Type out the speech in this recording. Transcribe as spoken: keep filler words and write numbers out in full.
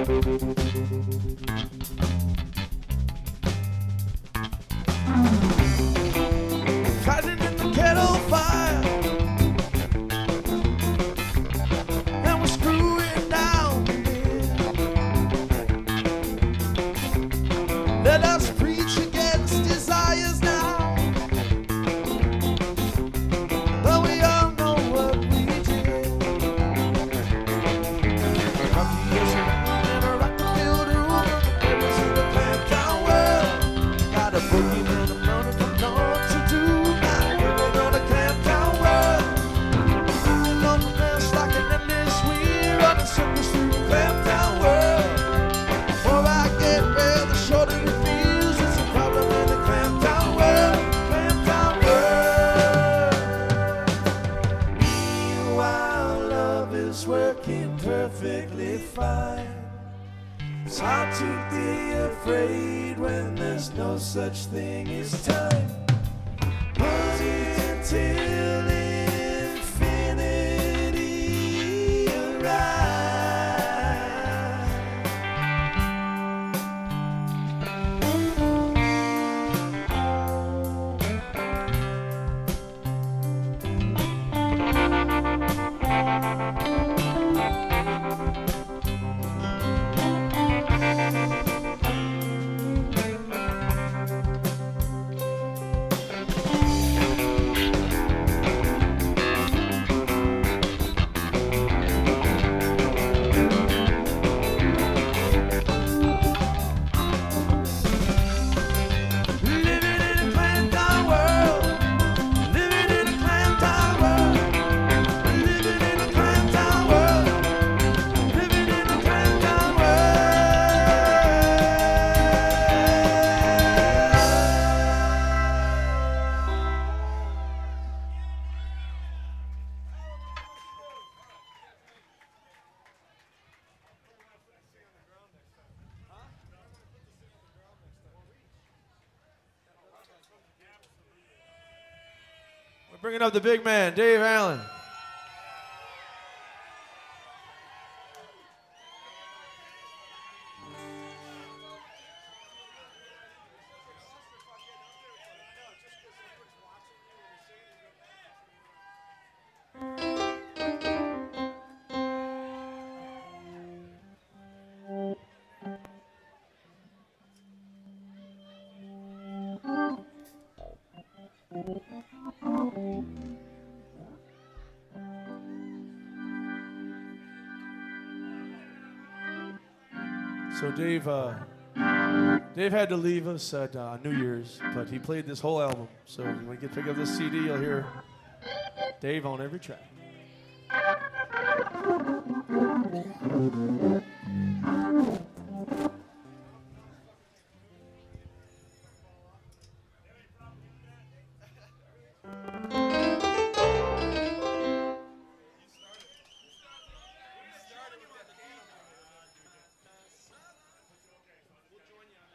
Fighting in the kettle fire, and we're screwing down the mill. Let us preach against desires now, but we all know what we did. Recreation in a rock-filled room, never seen a clamp down world. Got a boogie man, I'm running from north to do. Now we're on a clamp down world. Moving on the mess like an endless wheel, running circles through the clamp down world. Before I get there, the shorter it feels. It's a problem in the clamp down world, clamp down world. Meanwhile, love is working perfectly fine. It's hard to be afraid when there's no such thing as time. Until infinity arrives. Living in a clamp down world. Living in a clamp down world. Living in a clamp down world. Living in a clamp down We're bringing up the big man, Dave Allen. So Dave, uh, Dave had to leave us at uh, New Year's, but he played this whole album. So when you get pick up this C D, you'll hear Dave on every track.